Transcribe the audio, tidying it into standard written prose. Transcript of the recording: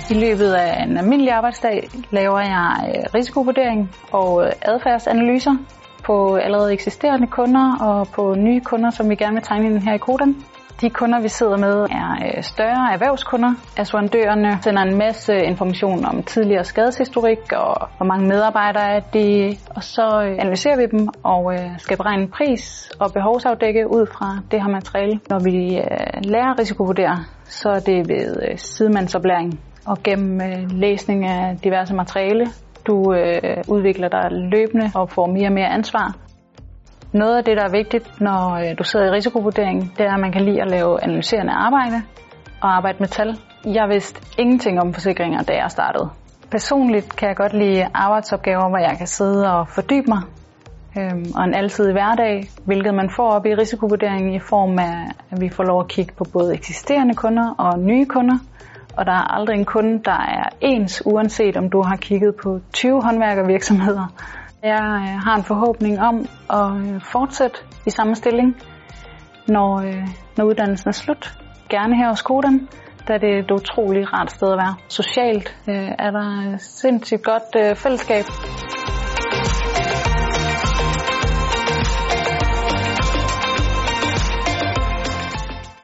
I løbet af en almindelig arbejdsdag laver jeg risikovurdering og adfærdsanalyser på allerede eksisterende kunder og på nye kunder, som vi gerne vil tegne ind her i Codan. De kunder, vi sidder med, er større erhvervskunder. Assurandørerne sender en masse information om tidligere skadeshistorik og hvor mange medarbejdere er de. Og så analyserer vi dem og skal beregne en pris og behovsafdække ud fra det her materiale. Når vi lærer at risikovurdere, så er det ved sidemandsoplæring og gennem læsning af diverse materiale. Du udvikler dig løbende og får mere og mere ansvar. Noget af det, der er vigtigt, når du sidder i risikovurdering, det er, at man kan lide at lave analyserende arbejde og arbejde med tal. Jeg vidste ingenting om forsikringer, da jeg startede. Personligt kan jeg godt lide arbejdsopgaver, hvor jeg kan sidde og fordybe mig. Og en altidig hverdag, hvilket man får op i risikovurderingen i form af, at vi får lov at kigge på både eksisterende kunder og nye kunder. Og der er aldrig en kunde, der er ens, uanset om du har kigget på 20 håndværkervirksomheder. Jeg har en forhåbning om at fortsætte i samme stilling, når uddannelsen er slut. Gerne her hos Codan, da det er et utroligt rart sted at være. Socialt er der sindssygt godt fællesskab.